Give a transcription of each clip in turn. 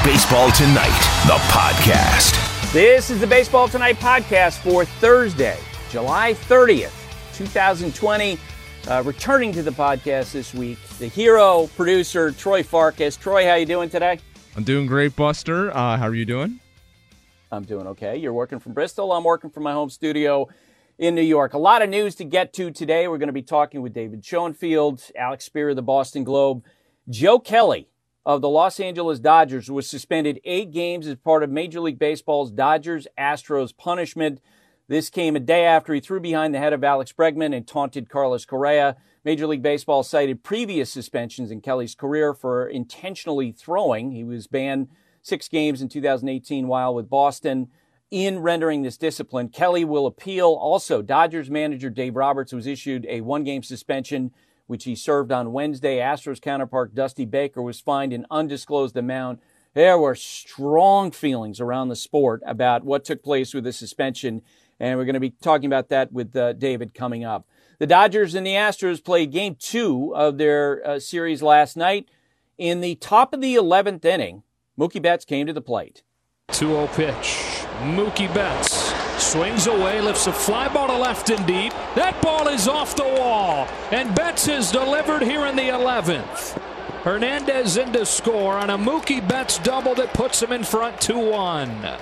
Baseball Tonight, the podcast. This is the Baseball Tonight podcast for Thursday, July 30th, 2020. Returning to the podcast this week, the hero producer, Troy Farkas. Troy, how you doing today? I'm doing great, Buster. How are you doing? I'm doing okay. You're working from Bristol. I'm working from my home studio in New York. A lot of news to get to today. We're going to be talking with David Schoenfield, Alex Spear of the Boston Globe. Joe Kelly of the Los Angeles Dodgers was suspended 8 games as part of Major League Baseball's Dodgers-Astros punishment. This came a day after he threw behind the head of Alex Bregman and taunted Carlos Correa. Major League Baseball cited previous suspensions in Kelly's career for intentionally throwing. He was banned 6 games in 2018 while with Boston. In rendering this discipline, Kelly will appeal. Also, Dodgers manager Dave Roberts was issued a 1-game suspension, which he served on Wednesday. Astros counterpart Dusty Baker was fined an undisclosed amount. There were strong feelings around the sport about what took place with the suspension, and we're going to be talking about that with David coming up. The Dodgers and the Astros played Game 2 of their series last night. In the top of the 11th inning, Mookie Betts came to the plate. 2-0 pitch. Mookie Betts swings away, lifts a fly ball to left and deep. That ball is off the wall, and Betts is delivered here in the 11th. Hernandez in to score on a Mookie Betts double that puts him in front 2-1.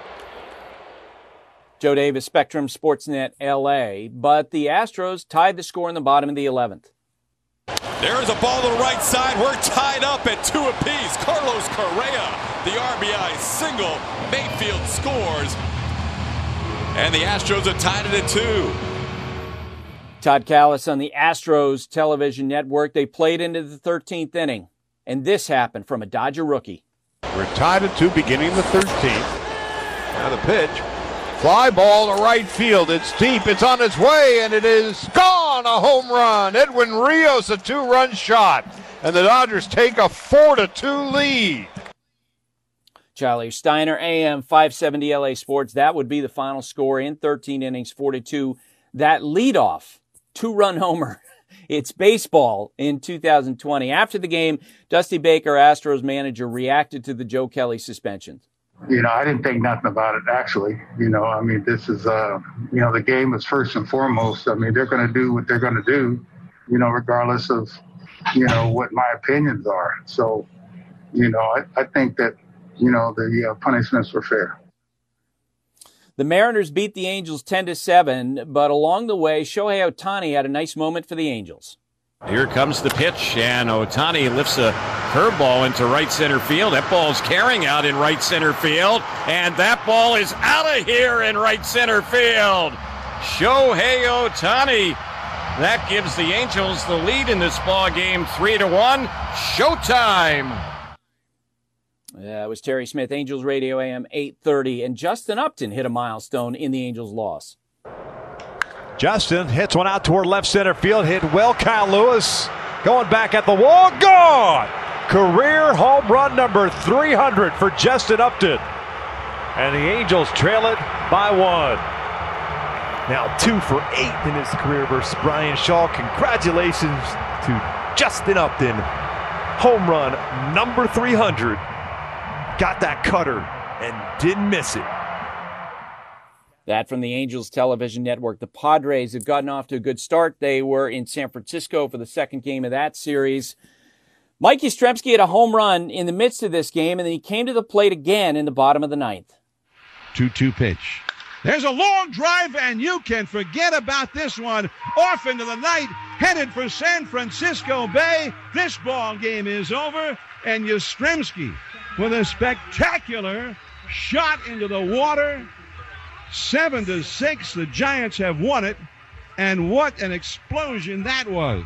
Joe Davis, Spectrum Sportsnet LA, but the Astros tied the score in the bottom of the 11th. There is a ball to the right side. We're tied up at 2 apiece. Carlos Correa, the RBI single. Mayfield scores. And the Astros are tied it at 2. Todd Kalas on the Astros television network. They played into the 13th inning, and this happened from a Dodger rookie. We're tied at 2 beginning the 13th. Now the pitch. Fly ball to right field. It's deep. It's on its way, and it is gone. A home run. Edwin Rios, a 2-run shot. And the Dodgers take a 4-2 lead. Charlie Steiner, AM 570 LA Sports. That would be the final score in 13 innings, 4-2. That leadoff 2-run homer. It's baseball in 2020. After the game, Dusty Baker, Astros manager, reacted to the Joe Kelly suspension. I didn't think nothing about it, actually. This is, the game is first and foremost. They're going to do what they're going to do, regardless of, what my opinions are. So, I think that, the punishments were fair. The Mariners beat the Angels 10-7, but along the way, Shohei Ohtani had a nice moment for the Angels. Here comes the pitch, and Ohtani lifts a curveball into right center field. That ball's carrying out in right center field, and that ball is out of here in right center field. Shohei Ohtani. That gives the Angels the lead in this ball game, 3-1. Showtime. It was Terry Smith, Angels Radio AM 830, and Justin Upton hit a milestone in the Angels' loss. Justin hits one out toward left center field. Hit well. Kyle Lewis going back at the wall. Gone! Career home run number 300 for Justin Upton. And the Angels trail it by 1. Now 2 for 8 in his career versus Brian Shaw. Congratulations to Justin Upton. Home run number 300. Got that cutter and didn't miss it. That from the Angels television network. The Padres have gotten off to a good start. They were in San Francisco for the second game of that series. Mike Yastrzemski had a home run in the midst of this game, and then he came to the plate again in the bottom of the 9th. 2-2 pitch. There's a long drive, and you can forget about this one. Off into the night, headed for San Francisco Bay. This ball game is over, and Yastrzemski with a spectacular shot into the water. 7-6, the Giants have won it, and what an explosion that was.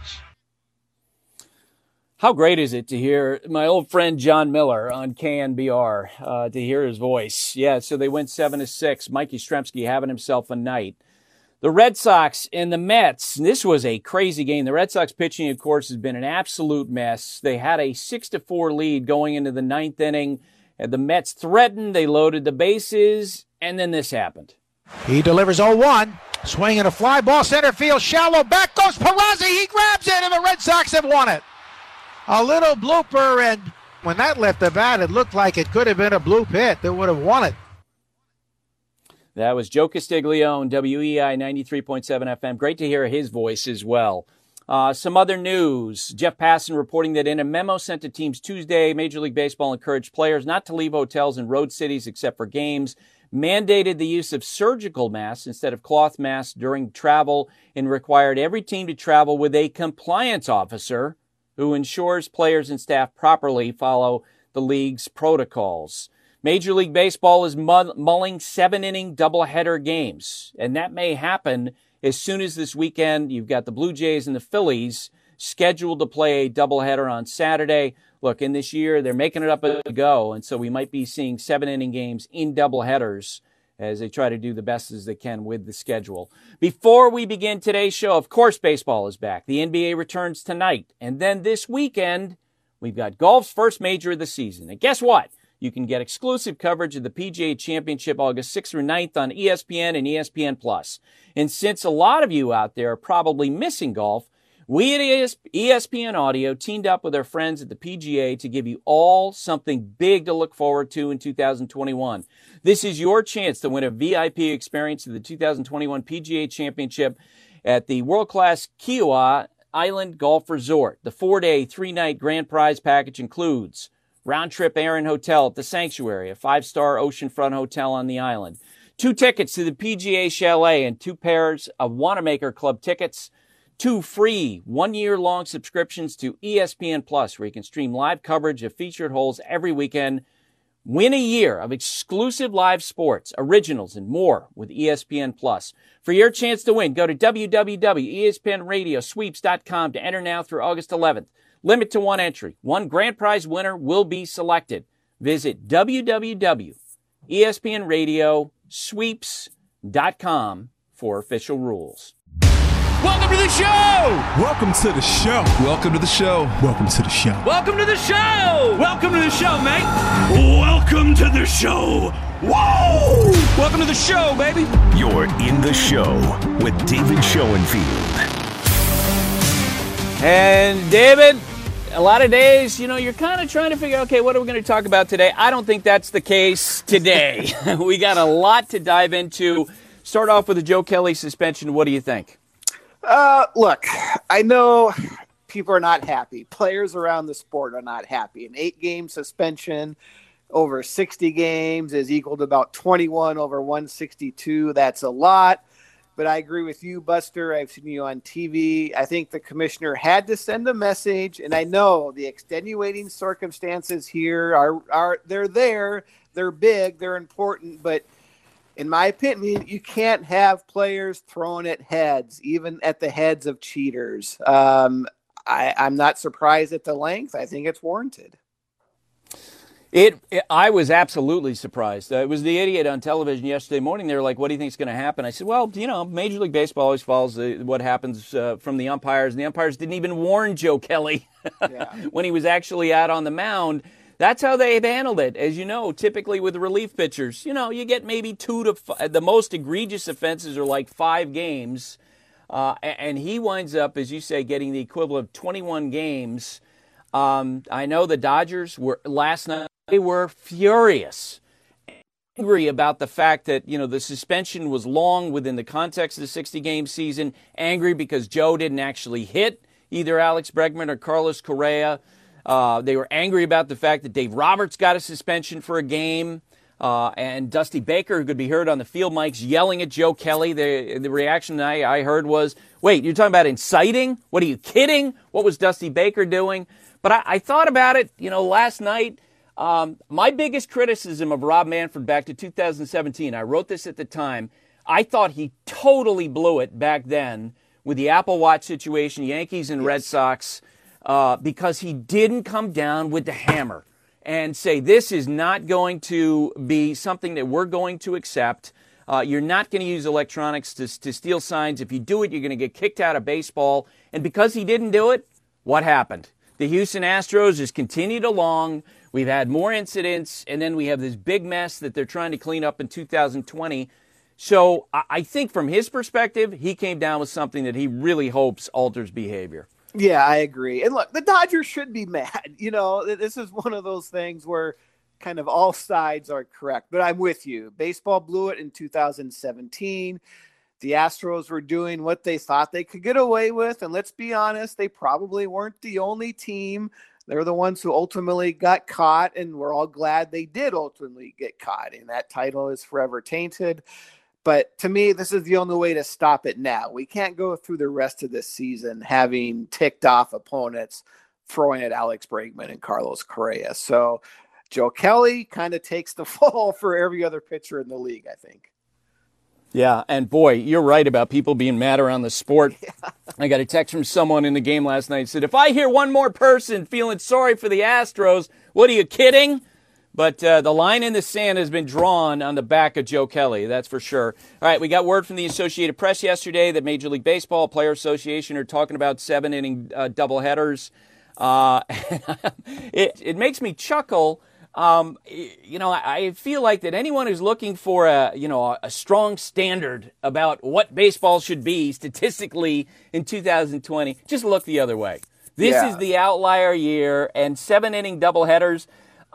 How great is it to hear my old friend John Miller on KNBR, to hear his voice. Yeah, so they went 7-6. Mike Yastrzemski having himself a night. The Red Sox and the Mets, this was a crazy game. The Red Sox pitching, of course, has been an absolute mess. They had a 6-4 lead going into the 9th inning. And the Mets threatened, they loaded the bases, and then this happened. He delivers 0-1, swinging a fly ball center field, shallow, back goes Peraza, he grabs it, and the Red Sox have won it. A little blooper, and when that left the bat, it looked like it could have been a blue pit that would have won it. That was Joe Castiglione, WEI 93.7 FM. Great to hear his voice as well. Some other news. Jeff Passan reporting that in a memo sent to teams Tuesday, Major League Baseball encouraged players not to leave hotels in road cities except for games, mandated the use of surgical masks instead of cloth masks during travel, and required every team to travel with a compliance officer who ensures players and staff properly follow the league's protocols. Major League Baseball is mulling 7-inning doubleheader games, and that may happen as soon as this weekend. You've got the Blue Jays and the Phillies scheduled to play a doubleheader on Saturday. Look, in this year, they're making it up as they go, and so we might be seeing 7-inning games in doubleheaders as they try to do the best as they can with the schedule. Before we begin today's show, of course, baseball is back. The NBA returns tonight, and then this weekend, we've got golf's first major of the season. And guess what? You can get exclusive coverage of the PGA Championship August 6th through 9th on ESPN and ESPN+. And since a lot of you out there are probably missing golf, we at ESPN Audio teamed up with our friends at the PGA to give you all something big to look forward to in 2021. This is your chance to win a VIP experience of the 2021 PGA Championship at the world-class Kiawah Island Golf Resort. The 4-day, 3-night grand prize package includes round-trip air and hotel at the Sanctuary, a 5-star oceanfront hotel on the island, 2 tickets to the PGA Chalet and 2 pairs of Wanamaker Club tickets, 2 free 1-year-long subscriptions to ESPN Plus, where you can stream live coverage of featured holes every weekend. Win a year of exclusive live sports, originals, and more with ESPN Plus. For your chance to win, go to www.espnradiosweeps.com to enter now through August 11th. Limit to 1 entry. 1 grand prize winner will be selected. Visit www.espnradiosweeps.com for official rules. Welcome to the show! Welcome to the show. Welcome to the show. Welcome to the show. Welcome to the show! Welcome to the show, mate! Welcome to the show. Whoa! Welcome to the show, baby! You're in the show with David Schoenfield. And David, a lot of days, you're kind of trying to figure out, okay, what are we going to talk about today? I don't think that's the case today. We got a lot to dive into. Start off with the Joe Kelly suspension. What do you think? Look, I know people are not happy. Players around the sport are not happy. An 8-game suspension over 60 games is equal to about 21 over 162. That's a lot. But I agree with you, Buster. I've seen you on TV. I think the commissioner had to send a message, and I know the extenuating circumstances here are they're there, they're big, they're important, but in my opinion, you can't have players throwing at heads, even at the heads of cheaters. I'm not surprised at the length. I think it's warranted. I was absolutely surprised. It was the idiot on television yesterday morning. They were like, what do you think is going to happen? I said, well, Major League Baseball always follows what happens from the umpires. And the umpires didn't even warn Joe Kelly when he was actually out on the mound. That's how they've handled it. As you know, typically with relief pitchers, you get maybe 2 to 5. The most egregious offenses are like 5 games. And he winds up, as you say, getting the equivalent of 21 games. I know the Dodgers were last night. They were furious, angry about the fact that, the suspension was long within the context of the 60-game season, angry because Joe didn't actually hit either Alex Bregman or Carlos Correa. They were angry about the fact that Dave Roberts got a suspension for a game, and Dusty Baker, who could be heard on the field mics, yelling at Joe Kelly. The reaction I heard was, wait, you're talking about inciting? What, are you kidding? What was Dusty Baker doing? But I thought about it, last night. My biggest criticism of Rob Manfred back to 2017, I wrote this at the time, I thought he totally blew it back then with the Apple Watch situation, Yankees and Red Sox, because he didn't come down with the hammer and say, this is not going to be something that we're going to accept. You're not going to use electronics to steal signs. If you do it, you're going to get kicked out of baseball. And because he didn't do it, what happened? The Houston Astros just continued along. We've had more incidents, and then we have this big mess that they're trying to clean up in 2020. So I think from his perspective, he came down with something that he really hopes alters behavior. Yeah, I agree. And look, the Dodgers should be mad. This is one of those things where kind of all sides are correct. But I'm with you. Baseball blew it in 2017. The Astros were doing what they thought they could get away with. And let's be honest, they probably weren't the only team. They're the ones who ultimately got caught, and we're all glad they did ultimately get caught. And that title is forever tainted. But to me, this is the only way to stop it now. We can't go through the rest of this season having ticked off opponents throwing at Alex Bregman and Carlos Correa. So Joe Kelly kind of takes the fall for every other pitcher in the league, I think. Yeah, and boy, you're right about people being mad around the sport. Yeah. I got a text from someone in the game last night that said, if I hear one more person feeling sorry for the Astros, what are you kidding? But the line in the sand has been drawn on the back of Joe Kelly, that's for sure. All right, we got word from the Associated Press yesterday that Major League Baseball Player Association are talking about 7-inning doubleheaders. It makes me chuckle. I feel like that anyone who's looking for a strong standard about what baseball should be statistically in 2020, just look the other way. This is the outlier year, and 7-inning doubleheaders.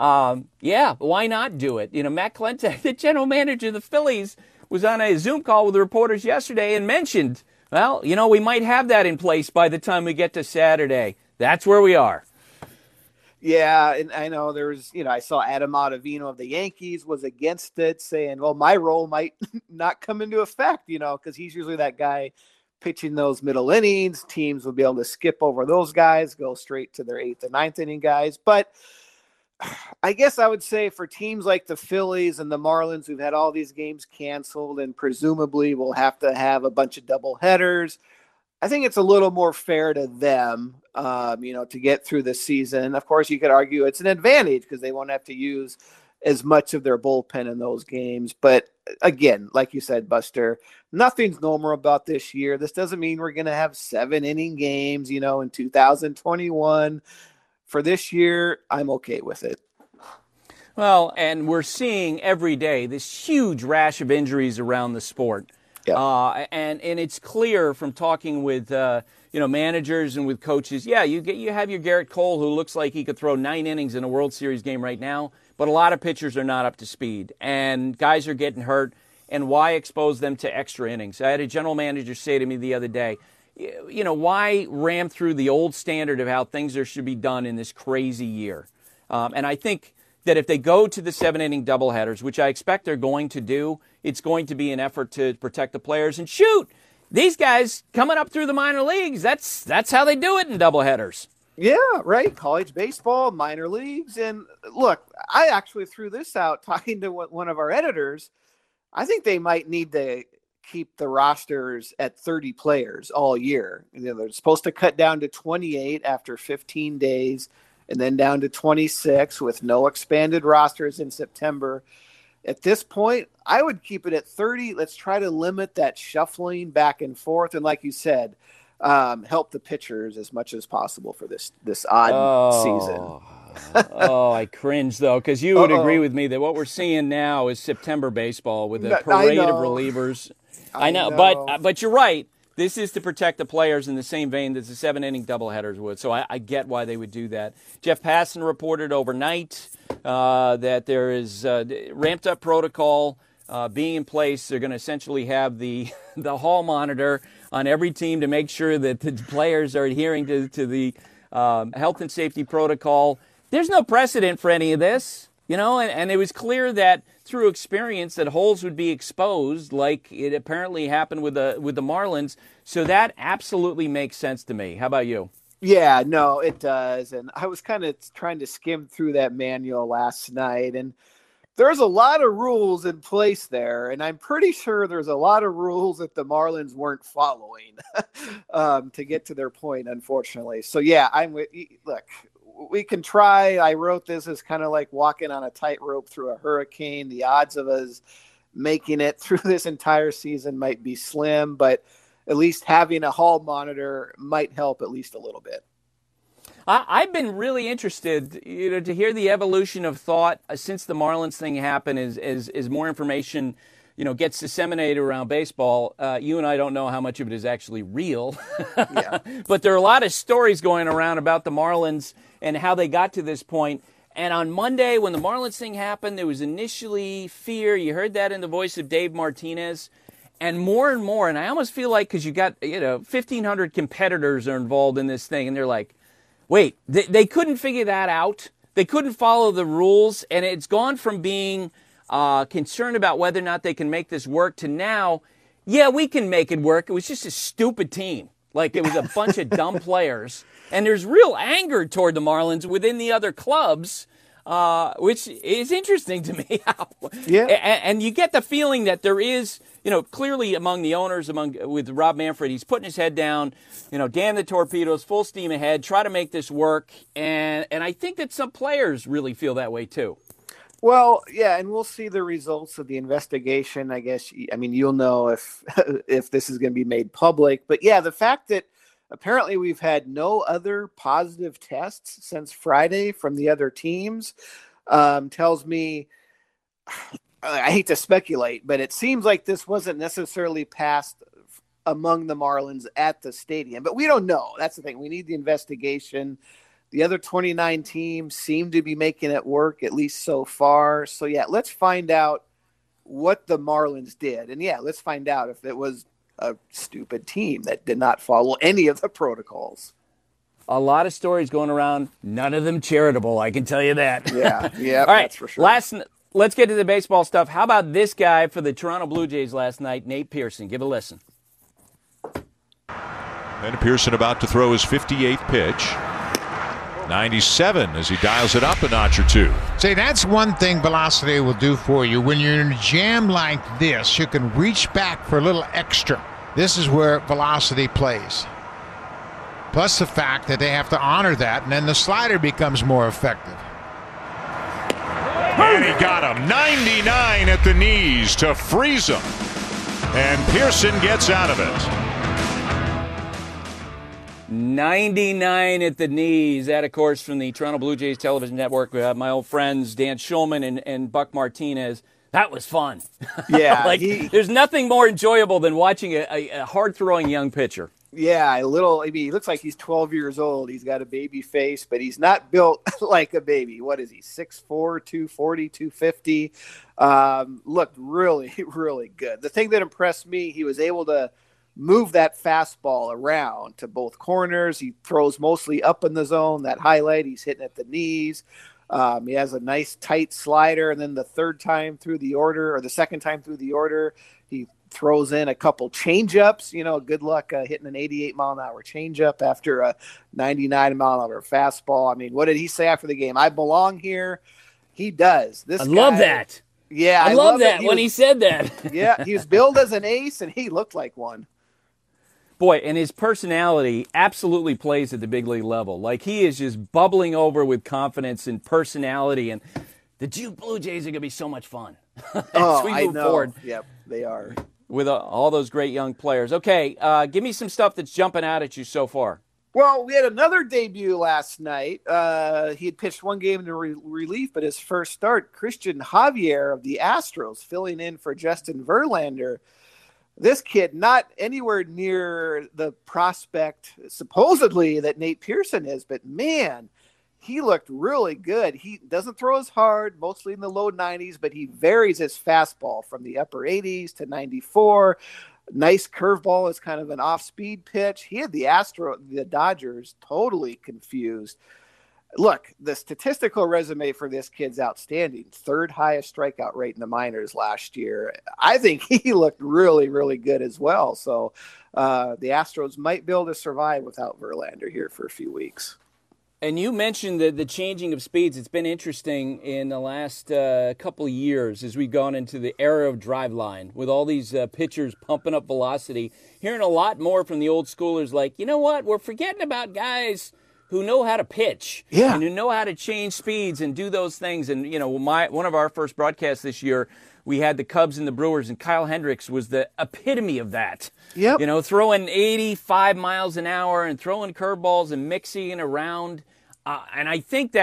Why not do it? Matt Klentak, the general manager of the Phillies, was on a Zoom call with the reporters yesterday and mentioned, we might have that in place by the time we get to Saturday. That's where we are. Yeah, and I know I saw Adam Ottavino of the Yankees was against it, saying, well, my role might not come into effect, because he's usually that guy pitching those middle innings. Teams will be able to skip over those guys, go straight to their 8th and 9th inning guys. But I guess I would say for teams like the Phillies and the Marlins who've had all these games canceled and presumably will have to have a bunch of double headers, I think it's a little more fair to them, to get through the season. Of course, you could argue it's an advantage because they won't have to use as much of their bullpen in those games. But again, like you said, Buster, nothing's normal about this year. This doesn't mean we're going to have 7-inning games, in 2021. For this year, I'm okay with it. Well, and we're seeing every day this huge rash of injuries around the sport. Yeah. And it's clear from talking with managers and with coaches. Yeah, you have your Garrett Cole, who looks like he could throw 9 innings in a World Series game right now, but a lot of pitchers are not up to speed, and guys are getting hurt. And why expose them to extra innings? I had a general manager say to me the other day, why ram through the old standard of how things should be done in this crazy year? And I think that if they go to the 7-inning doubleheaders, which I expect they're going to do, it's going to be an effort to protect the players. And shoot, these guys coming up through the minor leagues, that's how they do it in doubleheaders. Yeah, right. College baseball, minor leagues. And look, I actually threw this out talking to one of our editors. I think they might need to keep the rosters at 30 players all year. They're supposed to cut down to 28 after 15 days and then down to 26 with no expanded rosters in September. At this point, I would keep it at 30. Let's try to limit that shuffling back and forth. And like you said, help the pitchers as much as possible for this odd season. I cringe, though, because you would agree with me that what we're seeing now is September baseball with a parade of relievers. I know. But you're right. This is to protect the players in the same vein that the 7-inning doubleheaders would. So I get why they would do that. Jeff Passan reported overnight that there is ramped up protocol being in place. They're going to essentially have the hall monitor on every team to make sure that the players are adhering to the health and safety protocol. There's no precedent for any of this. And it was clear that through experience that holes would be exposed like it apparently happened with the Marlins. So that absolutely makes sense to me. How about you? Yeah, no, it does. And I was kind of trying to skim through that manual last night, and there's a lot of rules in place there. And I'm pretty sure there's a lot of rules that the Marlins weren't following to get to their point, unfortunately. So yeah, look, we can try. I wrote this as kind of like walking on a tightrope through a hurricane. The odds of us making it through this entire season might be slim, but at least having a hall monitor might help at least a little bit. I've been really interested, to hear the evolution of thought since the Marlins thing happened. As more information, gets disseminated around baseball, you and I don't know how much of it is actually real. Yeah. But there are a lot of stories going around about the Marlins and how they got to this point. And on Monday, when the Marlins thing happened, there was initially fear. You heard that in the voice of Dave Martinez. And more, and I almost feel like because you got 1,500 competitors are involved in this thing, and they're like, wait, they couldn't figure that out. They couldn't follow the rules, and it's gone from being concerned about whether or not they can make this work to now, yeah, we can make it work. It was just a stupid team. Like, it was a bunch of dumb players. And there's real anger toward the Marlins within the other clubs, which is interesting to me. Yeah. And you get the feeling that there is, clearly among the owners, with Rob Manfred, he's putting his head down, damn the torpedoes, full steam ahead, try to make this work. And I think that some players really feel that way too. Well, yeah, and we'll see the results of the investigation. I guess, you'll know if this is going to be made public. But yeah, the fact that apparently we've had no other positive tests since Friday from the other teams tells me, I hate to speculate, but it seems like this wasn't necessarily passed among the Marlins at the stadium. But we don't know. That's the thing. We need the investigation. The other 29 teams seem to be making it work, at least so far. So, yeah, let's find out what the Marlins did. And, yeah, let's find out if it was a stupid team that did not follow any of the protocols. A lot of stories going around, none of them charitable, I can tell you that. Yeah, All right, that's for sure. Let's get to the baseball stuff. How about this guy for the Toronto Blue Jays last night, Nate Pearson? Give it a listen. And Pearson about to throw his 58th pitch. 97 as he dials it up a notch or two. See, that's one thing velocity will do for you. When you're in a jam like this, you can reach back for a little extra. This is where velocity plays. Plus the fact that they have to honor that, and then the slider becomes more effective. And he got him. 99 at the knees to freeze him. And Pearson gets out of it. 99 at the knees. That, of course, from the Toronto Blue Jays television network. We have my old friends Dan Schulman and Buck Martinez. That was fun. Yeah. There's nothing more enjoyable than watching a hard-throwing young pitcher. Yeah, he looks like he's 12 years old. He's got a baby face, but he's not built like a baby. What is he, 6'4", 240, 250? Looked really, really good. The thing that impressed me, he was able to move that fastball around to both corners. He throws mostly up in the zone. That highlight, he's hitting at the knees. He has a nice tight slider, and then the second time through the order, he throws in a couple change-ups. Good luck hitting an 88-mile-an-hour change-up after a 99-mile-an-hour fastball. What did he say after the game? I belong here. He does. I love that. Yeah, I love that when he said that. Yeah, he was billed as an ace, and he looked like one. Boy, and his personality absolutely plays at the big league level. Like, he is just bubbling over with confidence and personality, and the Blue Jays are going to be so much fun as we move forward. Yep, they are. With all those great young players. Okay, give me some stuff that's jumping out at you so far. Well, we had another debut last night. He had pitched one game in relief, but his first start, Christian Javier of the Astros, filling in for Justin Verlander. This kid, not anywhere near the prospect, supposedly, that Nate Pearson is, but man, he looked really good. He doesn't throw as hard, mostly in the low 90s, but he varies his fastball from the upper 80s to 94. Nice curveball is kind of an off-speed pitch. He had the Dodgers totally confused. Look, the statistical resume for this kid's outstanding. Third highest strikeout rate in the minors last year. I think he looked really, really good as well. So the Astros might be able to survive without Verlander here for a few weeks. And you mentioned the changing of speeds. It's been interesting in the last couple of years as we've gone into the era of driveline with all these pitchers pumping up velocity. Hearing a lot more from the old schoolers like, you know what, we're forgetting about guys who know how to pitch and who know how to change speeds and do those things. And, one of our first broadcasts this year, we had the Cubs and the Brewers, and Kyle Hendricks was the epitome of that. Yep. Throwing 85 miles an hour and throwing curveballs and mixing around. And I think that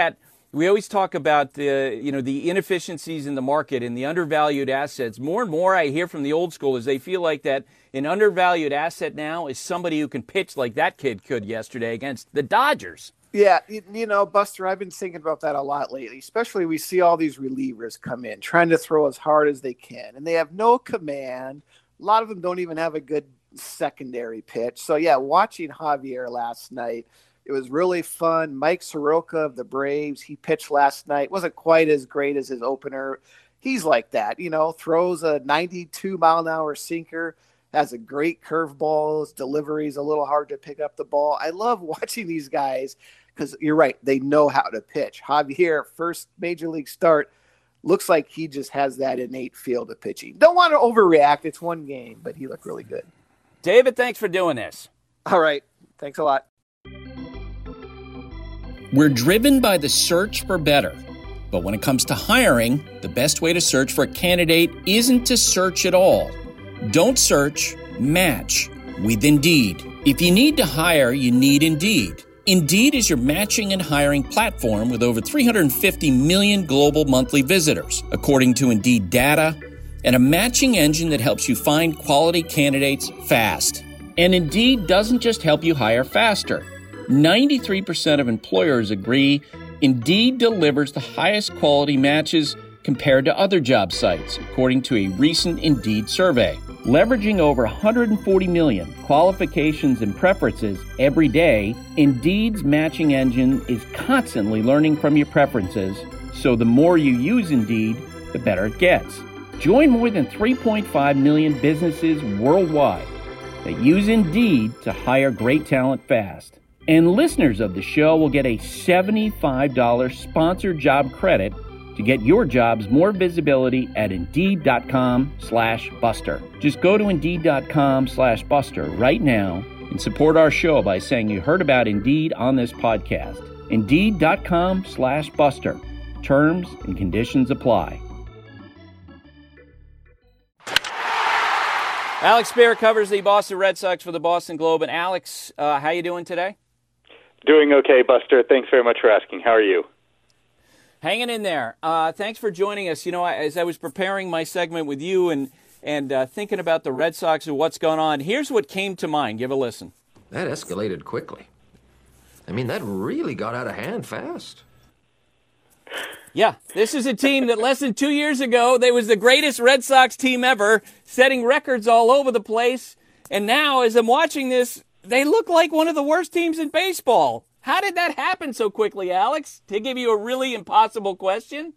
We always talk about the inefficiencies in the market and the undervalued assets. More and more I hear from the old schoolers, they feel like that an undervalued asset now is somebody who can pitch like that kid could yesterday against the Dodgers. Yeah, Buster, I've been thinking about that a lot lately, especially we see all these relievers come in trying to throw as hard as they can, and they have no command. A lot of them don't even have a good secondary pitch. So, yeah, watching Javier last night, it was really fun. Mike Soroka of the Braves, he pitched last night. Wasn't quite as great as his opener. He's like that, throws a 92-mile-an-hour sinker, has a great curveball. His delivery is a little hard to pick up the ball. I love watching these guys because you're right. They know how to pitch. Javier, first major league start, looks like he just has that innate feel to pitching. Don't want to overreact. It's one game, but he looked really good. David, thanks for doing this. All right. Thanks a lot. We're driven by the search for better. But when it comes to hiring, the best way to search for a candidate isn't to search at all. Don't search, match with Indeed. If you need to hire, you need Indeed. Indeed is your matching and hiring platform with over 350 million global monthly visitors, according to Indeed data, and a matching engine that helps you find quality candidates fast. And Indeed doesn't just help you hire faster. 93% of employers agree Indeed delivers the highest quality matches compared to other job sites, according to a recent Indeed survey. Leveraging over 140 million qualifications and preferences every day, Indeed's matching engine is constantly learning from your preferences, so the more you use Indeed, the better it gets. Join more than 3.5 million businesses worldwide that use Indeed to hire great talent fast. And listeners of the show will get a $75 sponsored job credit to get your jobs more visibility at Indeed.com/Buster. Just go to Indeed.com/Buster right now and support our show by saying you heard about Indeed on this podcast. Indeed.com/Buster. Terms and conditions apply. Alex Speier covers the Boston Red Sox for the Boston Globe. And Alex, how you doing today? Doing okay, Buster. Thanks very much for asking. How are you? Hanging in there. Thanks for joining us. As I was preparing my segment with you and thinking about the Red Sox and what's going on, here's what came to mind. Give a listen. That escalated quickly. I mean, that really got out of hand fast. Yeah, this is a team that less than 2 years ago, they was the greatest Red Sox team ever, setting records all over the place. And now, as I'm watching this, they look like one of the worst teams in baseball. How did that happen so quickly, Alex? To give you a really impossible question?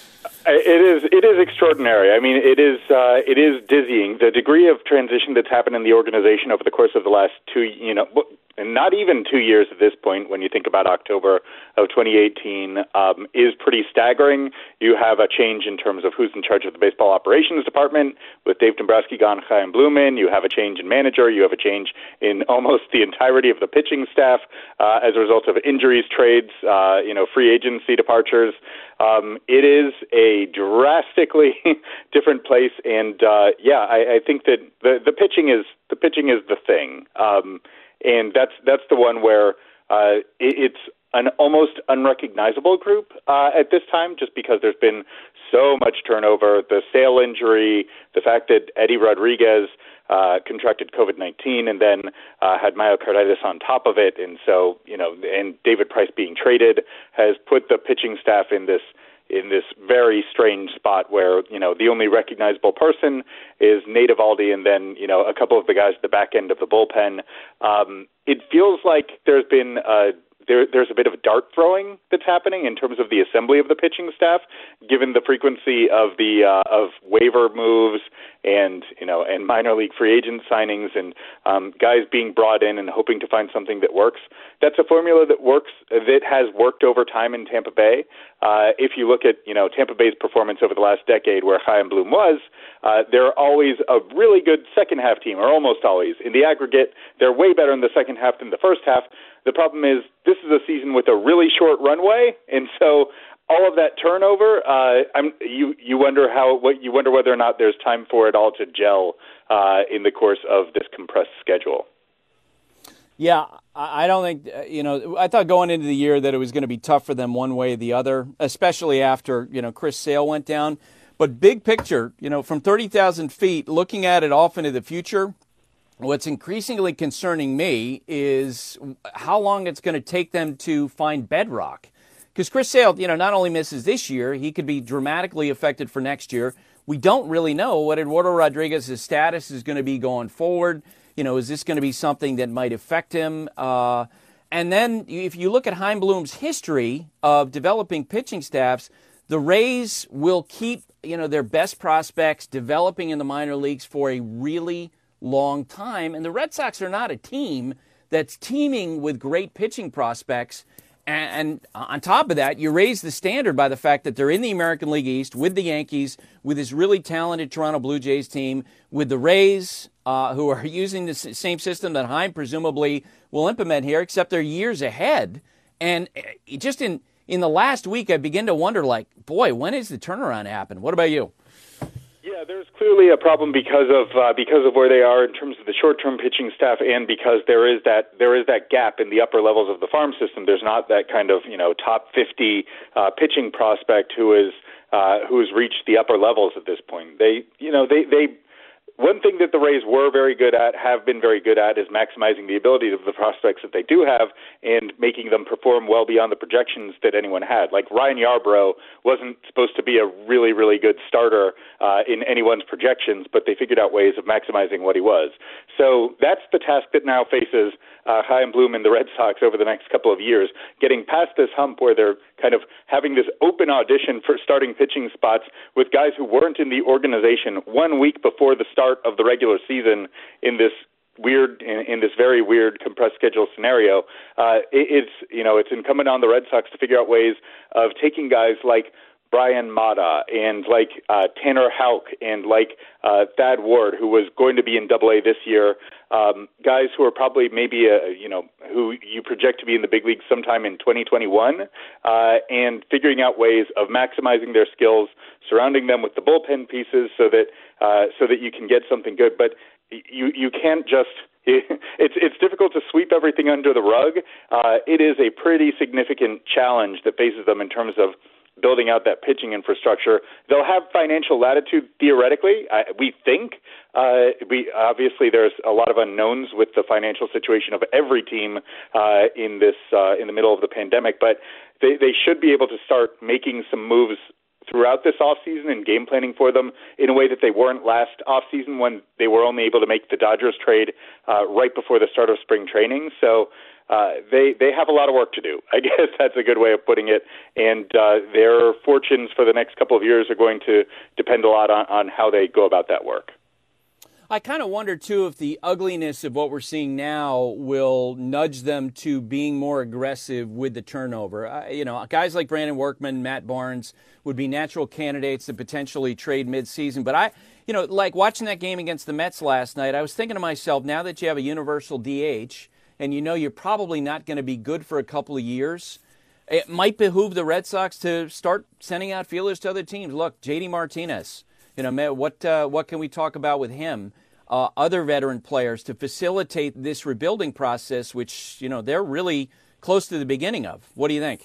It is extraordinary. I mean, it is dizzying. The degree of transition that's happened in the organization over the course of the last and not even 2 years at this point, when you think about October of 2018, is pretty staggering. You have a change in terms of who's in charge of the baseball operations department, with Dave Dombrowski gone, Chaim Bloom in. You have a change in manager. You have a change in almost the entirety of the pitching staff as a result of injuries, trades, free agency departures. It is a drastically different place, and I think that the pitching is the thing. And that's the one where it's an almost unrecognizable group at this time, just because there's been so much turnover. The Sale injury, the fact that Eddie Rodriguez contracted COVID-19 and then had myocarditis on top of it, and so and David Price being traded has put the pitching staff in this very strange spot where, the only recognizable person is Nate Eovaldi and then, a couple of the guys at the back end of the bullpen. It feels like there's been there's a bit of dart throwing that's happening in terms of the assembly of the pitching staff, given the frequency of the of waiver moves and minor league free agent signings and guys being brought in and hoping to find something that works. That's a formula that has worked over time in Tampa Bay. If you look at Tampa Bay's performance over the last decade, where Chaim Bloom was, they're always a really good second half team, or almost always. In the aggregate, they're way better in the second half than the first half. The problem is this is a season with a really short runway, and so all of that turnover, you wonder whether or not there's time for it all to gel in the course of this compressed schedule. Yeah, I don't think, I thought going into the year that it was going to be tough for them one way or the other, especially after, Chris Sale went down. But big picture, from 30,000 feet, looking at it off into the future, what's increasingly concerning me is how long it's going to take them to find bedrock. Because Chris Sale, not only misses this year, he could be dramatically affected for next year. We don't really know what Eduardo Rodriguez's status is going to be going forward. Is this going to be something that might affect him? And then if you look at Chaim Bloom's history of developing pitching staffs, the Rays will keep, their best prospects developing in the minor leagues for a really long time. And the Red Sox are not a team that's teeming with great pitching prospects. And on top of that, you raise the standard by the fact that they're in the American League East with the Yankees, with this really talented Toronto Blue Jays team, with the Rays, who are using the same system that Chaim presumably will implement here, except they're years ahead. And just in the last week, I begin to wonder, boy, when is the turnaround happen? What about you? Yeah, there's clearly a problem because of where they are in terms of the short-term pitching staff, and because there is that gap in the upper levels of the farm system. There's not that kind of top 50 pitching prospect who has reached the upper levels at this point. They one thing that the Rays have been very good at, is maximizing the abilities of the prospects that they do have and making them perform well beyond the projections that anyone had. Like Ryan Yarbrough wasn't supposed to be a really, really good starter in anyone's projections, but they figured out ways of maximizing what he was. So that's the task that now faces Chaim Bloom and the Red Sox over the next couple of years, getting past this hump where they're kind of having this open audition for starting pitching spots with guys who weren't in the organization 1 week before the start of the regular season in this very weird compressed schedule scenario. It's incumbent on the Red Sox to figure out ways of taking guys like Brian Mata and Tanner Houck and Thad Ward, who was going to be in AA this year, guys who are probably maybe who you project to be in the big leagues sometime in 2021, and figuring out ways of maximizing their skills, surrounding them with the bullpen pieces so that you can get something good. But you can't just. It's difficult to sweep everything under the rug. It is a pretty significant challenge that faces them in terms of building out that pitching infrastructure. They'll have financial latitude theoretically, we think. Obviously there's a lot of unknowns with the financial situation of every team in the middle of the pandemic, but they should be able to start making some moves throughout this offseason and game planning for them in a way that they weren't last offseason when they were only able to make the Dodgers trade right before the start of spring training. So they have a lot of work to do. I guess that's a good way of putting it. And their fortunes for the next couple of years are going to depend a lot on how they go about that work. I kind of wonder, too, if the ugliness of what we're seeing now will nudge them to being more aggressive with the turnover. Guys like Brandon Workman, Matt Barnes would be natural candidates to potentially trade midseason. But like watching that game against the Mets last night, I was thinking to myself, now that you have a universal DH and you're probably not going to be good for a couple of years, it might behoove the Red Sox to start sending out feelers to other teams. Look, JD Martinez, what can we talk about with him? Other veteran players to facilitate this rebuilding process, which, they're really close to the beginning of. What do you think?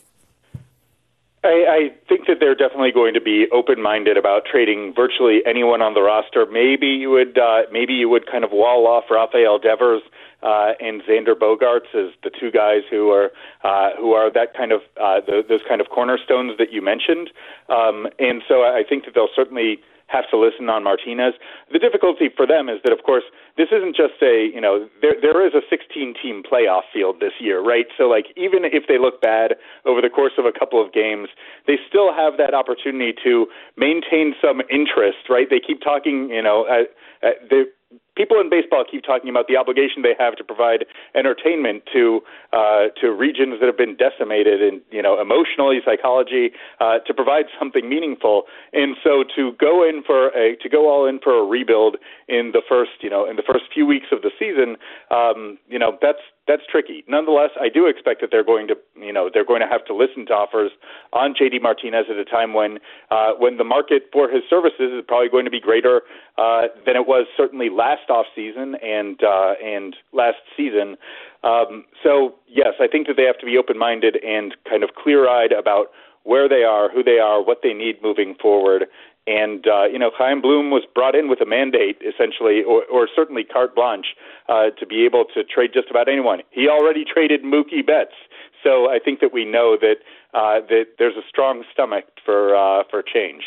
I think that they're definitely going to be open-minded about trading virtually anyone on the roster. Maybe you would kind of wall off Rafael Devers and Xander Bogaerts as the two guys who are that kind of those kind of cornerstones that you mentioned. And so I think that they'll certainly have to listen on Martinez. The difficulty for them is that, of course, this isn't just there is a 16-team playoff field this year, right? So, even if they look bad over the course of a couple of games, they still have that opportunity to maintain some interest, right? They keep talking, people in baseball keep talking about the obligation they have to provide entertainment to regions that have been decimated and emotionally, psychology, to provide something meaningful. And so to go all in for a rebuild in the first few weeks of the season, that's tricky. Nonetheless, I do expect that they're going to have to listen to offers on JD Martinez at a time when the market for his services is probably going to be greater than it was certainly last offseason and last season. So, yes, I think that they have to be open-minded and kind of clear-eyed about where they are, who they are, what they need moving forward. And, Chaim Bloom was brought in with a mandate, essentially, or certainly carte blanche, to be able to trade just about anyone. He already traded Mookie Betts. So I think that we know that that there's a strong stomach for change.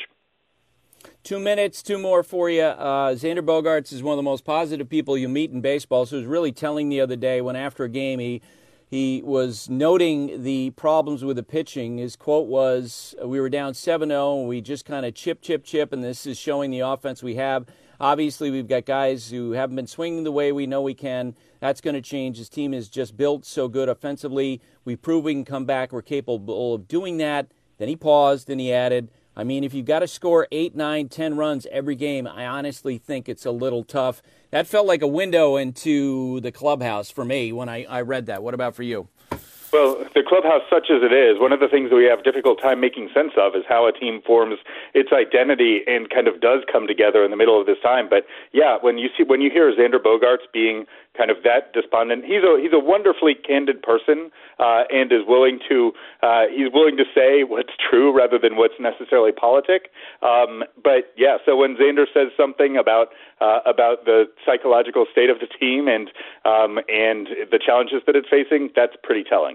2 minutes, two more for you. Xander Bogaerts is one of the most positive people you meet in baseball. So he was really telling the other day when after a game he was noting the problems with the pitching. His quote was, "We were down 7-0, and we just kind of chip, and this is showing the offense we have. Obviously, we've got guys who haven't been swinging the way we know we can. That's going to change. His team is just built so good offensively. We prove we can come back. We're capable of doing that." Then he paused, and he added, "I mean, if you've got to score 8, 9, 10 runs every game, I honestly think it's a little tough." That felt like a window into the clubhouse for me when I read that. What about for you? Well, the clubhouse, such as it is, one of the things that we have a difficult time making sense of is how a team forms its identity and kind of does come together in the middle of this time. But yeah, when you hear Xander Bogaerts being kind of that despondent, he's a wonderfully candid person and is willing to say what's true rather than what's necessarily politic. But yeah, so when Xander says something about the psychological state of the team and the challenges that it's facing, that's pretty telling.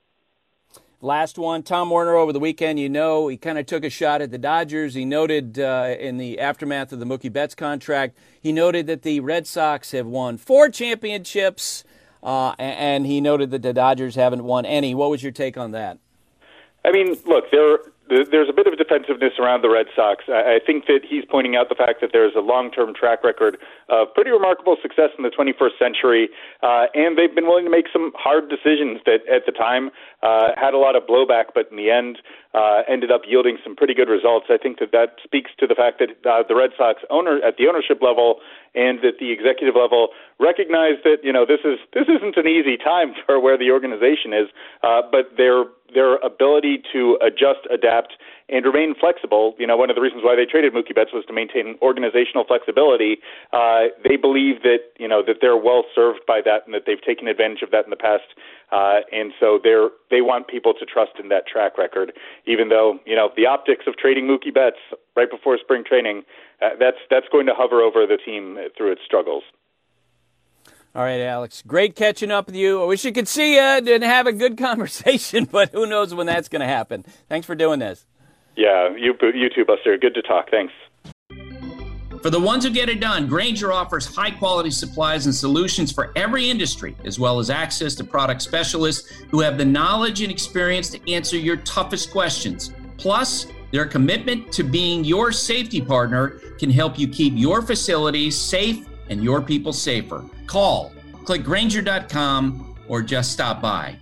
Last one, Tom Werner over the weekend, he kind of took a shot at the Dodgers. He noted in the aftermath of the Mookie Betts contract, he noted that the Red Sox have won 4 championships, and he noted that the Dodgers haven't won any. What was your take on that? I mean, look, there's a bit of defensiveness around the Red Sox. I think that he's pointing out the fact that there's a long-term track record of pretty remarkable success in the 21st century, and they've been willing to make some hard decisions that at the time had a lot of blowback, but in the end ended up yielding some pretty good results. I think that speaks to the fact that the Red Sox at the ownership level and at the executive level recognize that this isn't an easy time for where the organization is, but their ability to adjust, adapt, and remain flexible. One of the reasons why they traded Mookie Betts was to maintain organizational flexibility. They believe that that they're well served by that, and that they've taken advantage of that in the past. And so they want people to trust in that track record, even though the optics of trading Mookie Betts right before spring training, that's going to hover over the team through its struggles. All right, Alex. Great catching up with you. I wish you could see you and have a good conversation, but who knows when that's going to happen. Thanks for doing this. Yeah, you too, Buster. Good to talk. Thanks. For the ones who get it done, Grainger offers high-quality supplies and solutions for every industry, as well as access to product specialists who have the knowledge and experience to answer your toughest questions. Plus, their commitment to being your safety partner can help you keep your facilities safe and your people safer. Call, click Grainger.com, or just stop by.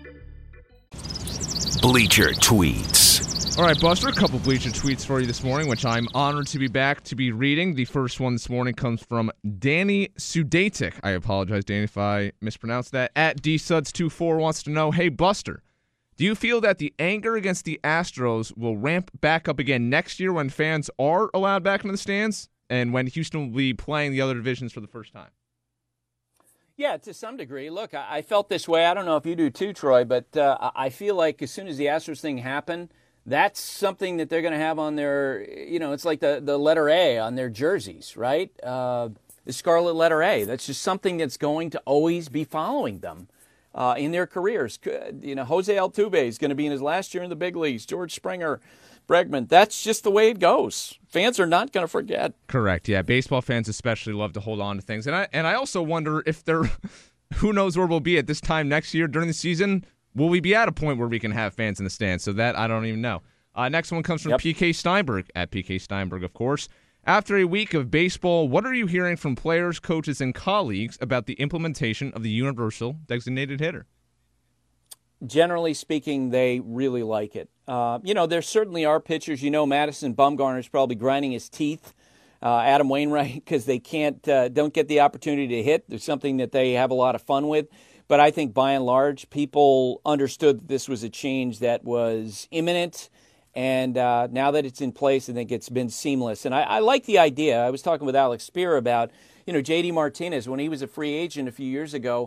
Bleacher Tweets. All right, Buster, a couple Bleacher Tweets for you this morning, which I'm honored to be back to be reading. The first one this morning comes from Danny Sudatic. I apologize, Danny, if I mispronounced that. At DSuds24 wants to know, hey, Buster, do you feel that the anger against the Astros will ramp back up again next year when fans are allowed back into the stands and when Houston will be playing the other divisions for the first time? Yeah, to some degree. Look, I felt this way. I don't know if you do too, Troy, but I feel like as soon as the Astros thing happened, that's something that they're going to have on their, it's like the letter A on their jerseys, right? The scarlet letter A. That's just something that's going to always be following them in their careers. Jose Altuve is going to be in his last year in the big leagues. George Springer, Bregman. That's just the way it goes. Fans are not going to forget. Correct. Yeah, baseball fans especially love to hold on to things, and I also wonder if they're, who knows where we'll be at this time next year during the season. Will we be at a point where we can have fans in the stands? So that I don't even know. Next one comes from PK Steinberg, at PK Steinberg, of course. After a week of baseball, what are you hearing from players, coaches, and colleagues about the implementation of the universal designated hitter? Generally speaking, they really like it. There certainly are pitchers. Madison Bumgarner is probably grinding his teeth. Adam Wainwright, because they don't get the opportunity to hit. There's something that they have a lot of fun with. But I think by and large, people understood that this was a change that was imminent. And now that it's in place, I think it's been seamless. And I like the idea. I was talking with Alex Spear about, J.D. Martinez, when he was a free agent a few years ago,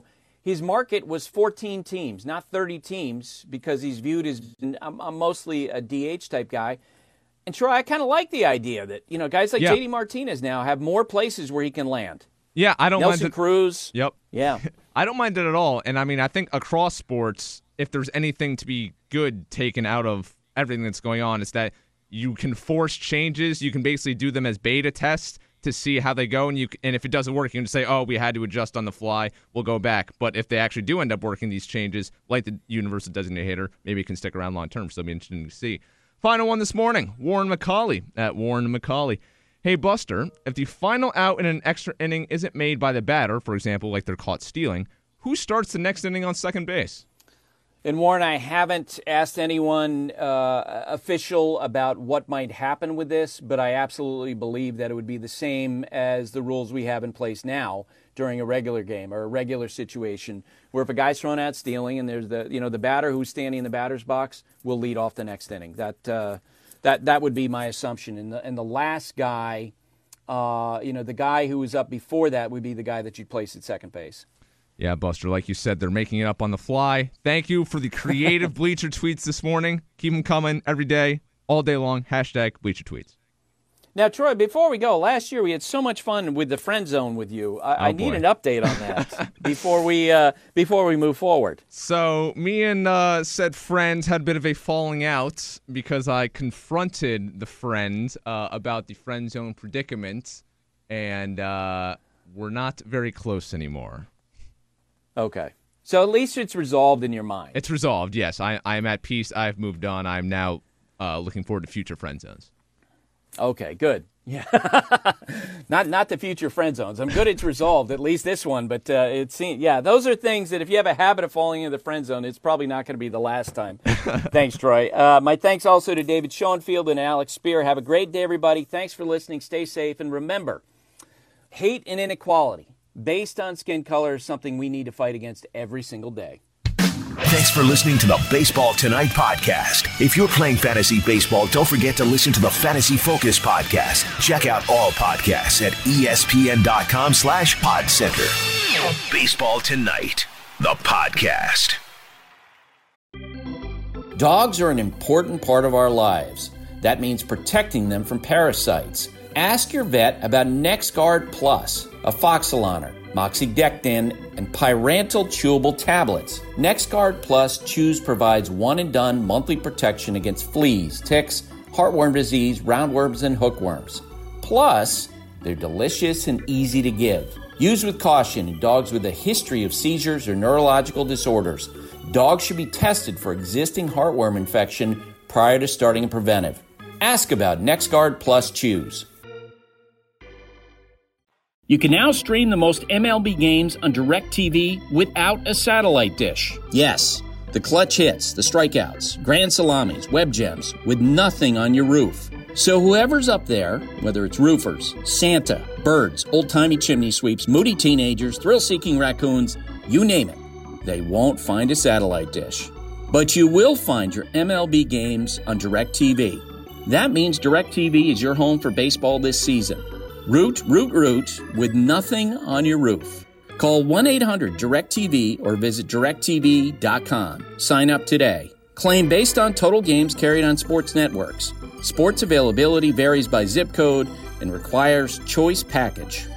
his market was 14 teams, not 30 teams, because he's viewed as I'm mostly a DH type guy. And Troy, I kind of like the idea that, guys like JD Martinez now have more places where he can land. Yeah, I don't mind Nelson Cruz. Yep. Yeah. I don't mind it at all. And, I think across sports, if there's anything to be good taken out of everything that's going on, it's that you can force changes. You can basically do them as beta tests to see how they go. And if it doesn't work, you can just say, oh, we had to adjust on the fly. We'll go back. But if they actually do end up working these changes, like the universal designated hitter, maybe it can stick around long term. So it'll be interesting to see. Final one this morning, Warren McCauley at Warren McCauley. Hey, Buster, if the final out in an extra inning isn't made by the batter, for example, like they're caught stealing, who starts the next inning on second base? And Warren, I haven't asked anyone official about what might happen with this, but I absolutely believe that it would be the same as the rules we have in place now during a regular game or a regular situation, where if a guy's thrown out stealing and there's the batter who's standing in the batter's box will lead off the next inning. That would be my assumption. And the last guy, the guy who was up before that would be the guy that you'd place at second base. Yeah, Buster, like you said, they're making it up on the fly. Thank you for the creative Bleacher tweets this morning. Keep them coming every day, all day long. # Bleacher tweets. Now, Troy, before we go, last year we had so much fun with the friend zone with you. I need an update on that before we move forward. So me and said friend had a bit of a falling out because I confronted the friend about the friend zone predicament, and we're not very close anymore. Okay. So at least it's resolved in your mind. It's resolved, yes. I am at peace. I've moved on. I'm now looking forward to future friend zones. Okay, good. Yeah, not the future friend zones. I'm good it's resolved, at least this one. But it seems, those are things that if you have a habit of falling into the friend zone, it's probably not going to be the last time. Thanks, Troy. My thanks also to David Schoenfield and Alex Spear. Have a great day, everybody. Thanks for listening. Stay safe. And remember, hate and inequality based on skin color is something we need to fight against every single day. Thanks for listening to the Baseball Tonight podcast. If you're playing fantasy baseball, don't forget to listen to the Fantasy Focus podcast. Check out all podcasts at ESPN.com/PodCenter. Baseball Tonight, the podcast. Dogs are an important part of our lives. That means protecting them from parasites. Ask your vet about NexGard Plus, Afoxolaner, Moxidectin, and Pyrantel chewable tablets. NexGard Plus Chews provides one-and-done monthly protection against fleas, ticks, heartworm disease, roundworms, and hookworms. Plus, they're delicious and easy to give. Use with caution in dogs with a history of seizures or neurological disorders. Dogs should be tested for existing heartworm infection prior to starting a preventive. Ask about NexGard Plus Chews. You can now stream the most MLB games on DirecTV without a satellite dish. Yes, the clutch hits, the strikeouts, grand salamis, web gems, with nothing on your roof. So whoever's up there, whether it's roofers, Santa, birds, old-timey chimney sweeps, moody teenagers, thrill-seeking raccoons, you name it, they won't find a satellite dish. But you will find your MLB games on DirecTV. That means DirecTV is your home for baseball this season. Root with nothing on your roof. Call 1-800-DIRECTV or visit directtv.com. Sign up today. Claim based on total games carried on sports networks. Sports availability varies by zip code and requires choice package.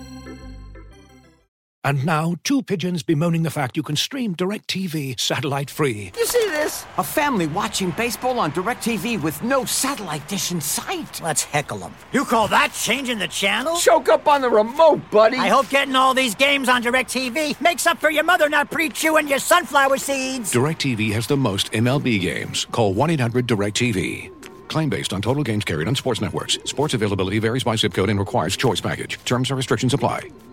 And now, two pigeons bemoaning the fact you can stream DirecTV satellite-free. You see this? A family watching baseball on DirecTV with no satellite dish in sight. Let's heckle them. You call that changing the channel? Choke up on the remote, buddy. I hope getting all these games on DirecTV makes up for your mother not pre-chewing your sunflower seeds. DirecTV has the most MLB games. Call 1-800-DirecTV. Claim based on total games carried on sports networks. Sports availability varies by zip code and requires choice package. Terms and restrictions apply.